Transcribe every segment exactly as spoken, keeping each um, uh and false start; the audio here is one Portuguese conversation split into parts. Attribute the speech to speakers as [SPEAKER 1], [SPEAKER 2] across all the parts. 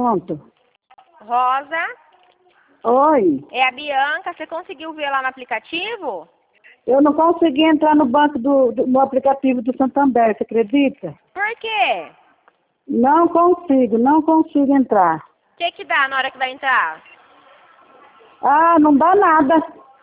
[SPEAKER 1] assunto?
[SPEAKER 2] Rosa,
[SPEAKER 1] Oi,
[SPEAKER 2] é a Bianca. Você conseguiu ver lá no aplicativo?
[SPEAKER 1] eu não consegui entrar no banco do, do no aplicativo do Santander, você acredita?
[SPEAKER 2] Por quê?
[SPEAKER 1] Não consigo, não consigo entrar.
[SPEAKER 2] O que que dá na hora que vai entrar?
[SPEAKER 1] Ah, não dá nada.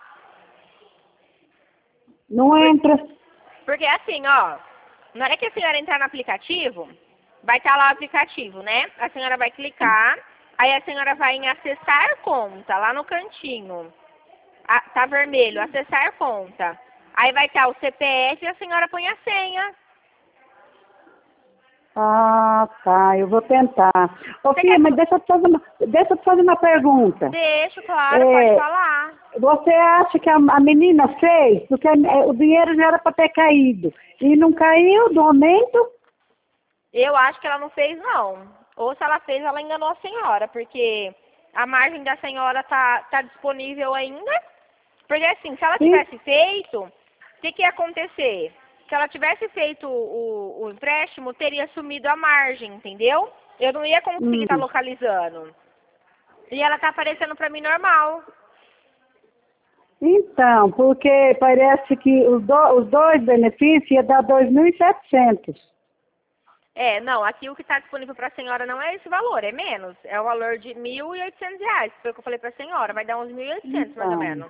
[SPEAKER 1] Não entra.
[SPEAKER 2] Porque assim, ó, na hora que a senhora entrar no aplicativo, vai estar lá o aplicativo, né? A senhora vai clicar, aí a senhora vai em acessar conta, lá no cantinho. Ah, tá vermelho, acessar conta. Aí vai estar o C P F e a senhora põe a senha.
[SPEAKER 1] Ah, tá, eu vou tentar. Ô,
[SPEAKER 2] Você
[SPEAKER 1] filha,
[SPEAKER 2] quer...
[SPEAKER 1] mas deixa eu te fazer uma, deixa eu te fazer uma pergunta.
[SPEAKER 2] Deixa, claro, pode
[SPEAKER 1] É,
[SPEAKER 2] falar.
[SPEAKER 1] você acha que a, a menina fez? Porque é, o dinheiro já era para ter caído. E não caiu do momento?
[SPEAKER 2] Eu acho que ela não fez, não. Ou se ela fez, ela enganou a senhora, porque a margem da senhora tá, tá disponível ainda. Porque assim, se ela
[SPEAKER 1] Sim.
[SPEAKER 2] tivesse feito, o que, que ia acontecer? Se ela tivesse feito o, o empréstimo, teria sumido a margem, entendeu? Eu não ia conseguir
[SPEAKER 1] Hum.
[SPEAKER 2] estar localizando. E ela tá aparecendo pra mim normal.
[SPEAKER 1] Então, porque parece que os, do, os dois benefícios ia dar dois mil e setecentos.
[SPEAKER 2] É, não, aqui o que está disponível para a senhora não é esse valor, é menos. É o valor de mil e oitocentos reais, que foi o que eu falei para a senhora. Vai dar uns mil e oitocentos, mais ou
[SPEAKER 1] Então,
[SPEAKER 2] menos.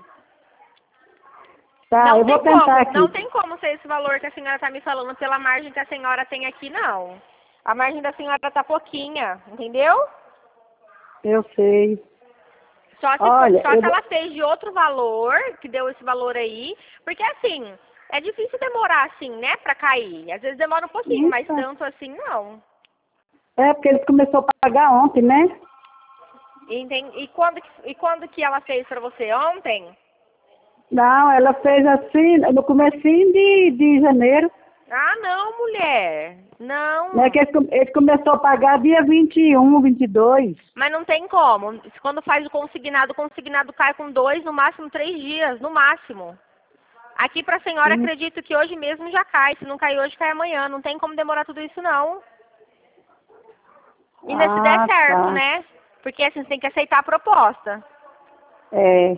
[SPEAKER 1] tá,
[SPEAKER 2] Não
[SPEAKER 1] eu vou
[SPEAKER 2] tem
[SPEAKER 1] tentar
[SPEAKER 2] como,
[SPEAKER 1] aqui.
[SPEAKER 2] não tem como ser esse valor que a senhora está me falando pela margem que a senhora tem aqui, não. A margem da senhora tá pouquinha, entendeu?
[SPEAKER 1] Eu sei.
[SPEAKER 2] Só se, for,
[SPEAKER 1] Olha,
[SPEAKER 2] só
[SPEAKER 1] eu
[SPEAKER 2] se
[SPEAKER 1] vou...
[SPEAKER 2] ela fez de outro valor, que deu esse valor aí, porque assim, é difícil demorar assim, né, pra cair. Às vezes demora um pouquinho, mas
[SPEAKER 1] Então,
[SPEAKER 2] tanto assim não.
[SPEAKER 1] é porque eles começaram a pagar ontem, né?
[SPEAKER 2] Enten- E quando, que- e quando que ela fez pra você? Ontem?
[SPEAKER 1] Não, ela fez assim, no comecinho de, de janeiro,
[SPEAKER 2] Ah, não, mulher.
[SPEAKER 1] né? Que
[SPEAKER 2] Não.
[SPEAKER 1] ele, come- ele começou a pagar dia vinte e um, vinte e dois.
[SPEAKER 2] Mas não tem como. Quando faz o consignado, o consignado cai com dois, no máximo três dias, no máximo. Aqui pra senhora,
[SPEAKER 1] Hum.
[SPEAKER 2] acredito que hoje mesmo já cai. Se não cair hoje, cai amanhã. Não tem como demorar tudo isso, não. Ainda se der
[SPEAKER 1] Ah,
[SPEAKER 2] certo,
[SPEAKER 1] tá.
[SPEAKER 2] né? Porque assim, você tem que aceitar a proposta.
[SPEAKER 1] É.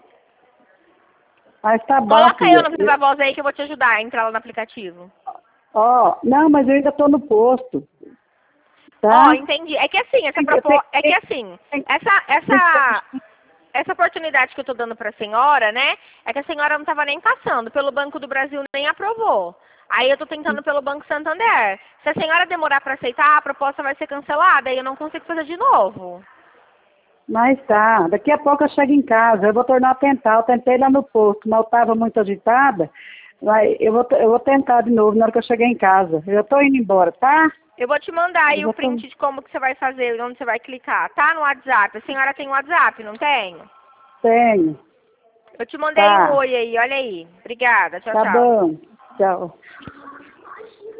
[SPEAKER 1] Mas tá bom,
[SPEAKER 2] Coloca eu
[SPEAKER 1] filha.
[SPEAKER 2] no viva
[SPEAKER 1] Eu-
[SPEAKER 2] voz aí que eu vou te ajudar a entrar lá no aplicativo.
[SPEAKER 1] Ó, não, mas eu ainda tô no posto,
[SPEAKER 2] Ó,
[SPEAKER 1] tá?
[SPEAKER 2] entendi. É que assim, essa
[SPEAKER 1] Eu tenho,
[SPEAKER 2] propo... é que assim, essa, essa, essa oportunidade que eu tô dando pra senhora, né? É que a senhora não tava nem passando. Pelo Banco do Brasil nem aprovou. Aí eu tô tentando pelo Banco Santander. Se a senhora demorar pra aceitar, a proposta vai ser cancelada e eu não consigo fazer de novo.
[SPEAKER 1] Mas tá, daqui a pouco eu chego em casa, eu vou tornar a tentar. Eu tentei lá no posto, mas eu estava muito agitada. Mas eu vou, eu vou tentar de novo na hora que eu chegar em casa. Eu estou indo embora, tá?
[SPEAKER 2] Eu vou te mandar
[SPEAKER 1] Eu
[SPEAKER 2] aí o
[SPEAKER 1] já tô...
[SPEAKER 2] print de como que você vai fazer, onde você vai clicar. Tá no WhatsApp. A senhora tem WhatsApp, não tem?
[SPEAKER 1] Tenho.
[SPEAKER 2] Eu te mandei um
[SPEAKER 1] Tá,
[SPEAKER 2] oi aí, olha aí. Obrigada, tchau,
[SPEAKER 1] tá
[SPEAKER 2] tchau.
[SPEAKER 1] bom. Tchau.